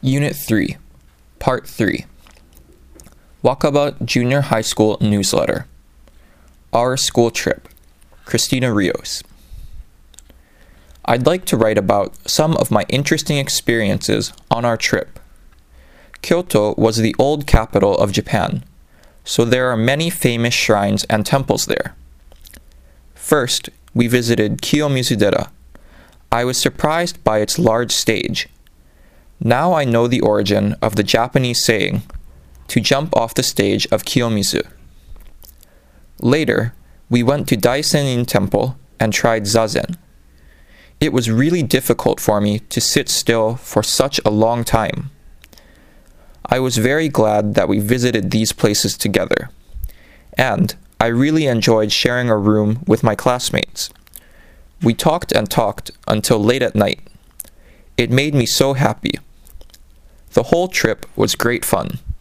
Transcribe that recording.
Unit 3, Part 3. Wakaba Junior High School Newsletter. Our School Trip. Christina Rios. I'd like to write about some of my interesting experiences on our trip. Kyoto was the old capital of Japan, so there are many famous shrines and temples there. First, we visited Kiyomizu-dera. I was surprised by its large stage. Now I know the origin of the Japanese saying, to jump off the stage of Kiyomizu. Later, we went to Daisen-in Temple and tried zazen. It was really difficult for me to sit still for such a long time. I was very glad that we visited these places together, and I really enjoyed sharing a room with my classmates. We talked and talked until late at night. It made me so happy. The whole trip was great fun.